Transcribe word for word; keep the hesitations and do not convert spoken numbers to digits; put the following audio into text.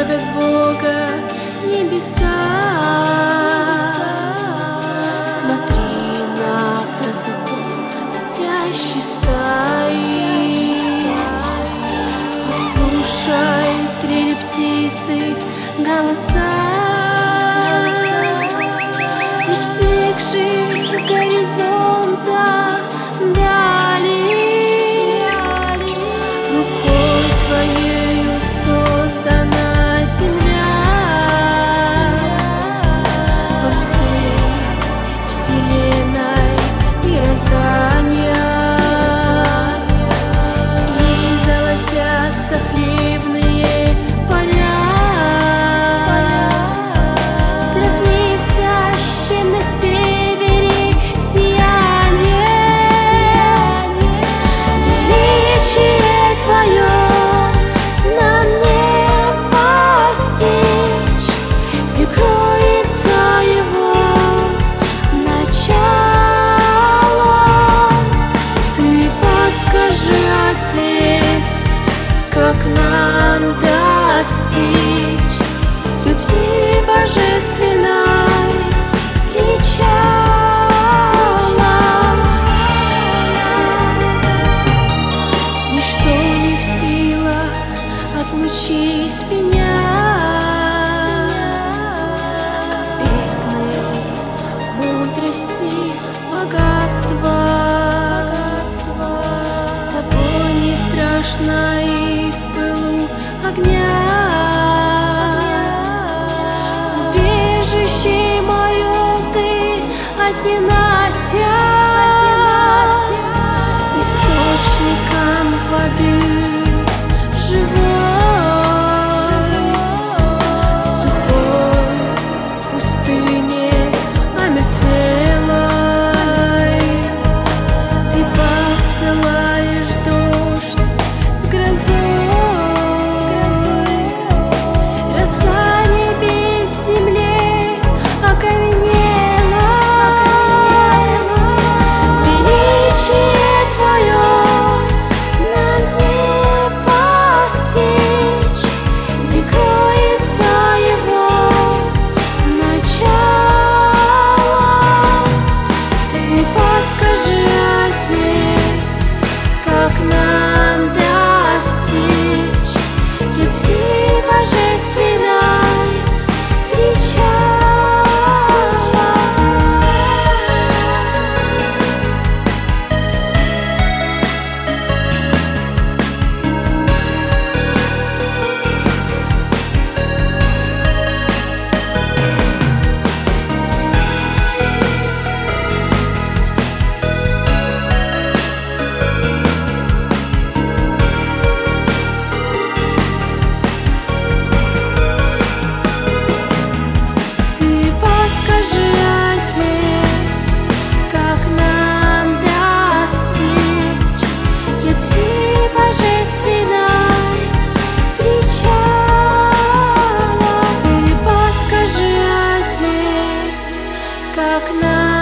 славят Бога небеса. Смотри на красоту летящей стаи, послушай трели птицы голоса, достигших горизонта дали. Рукой Твоею создана земля, во всей вселенной мироздания, и золотятся хлебные поля. Сравнится с чем на севере сияние. Величие Твое нам не постичь, где кроется его начало. Ты подскажи, Отец, как нам достичь любви божественной причала. Ничто не в силах отлучить меня от бездны мудрости, богатства. С Тобой не страшно и в пылу огня. Убежище мое Ты от ненастья, источником воды живой. В сухой пустыне омертвелой Ты посылаешь дождь с грозой. Роса небес земле окаменела. Величие Твое нам не постичь, где кроется его начало. Ты подскажи, Отец, как нам достичь любви божественной причала. Ты подскажи, Отец, как нам достичь любви божественной причала. Ты подскажи, Отец, как нам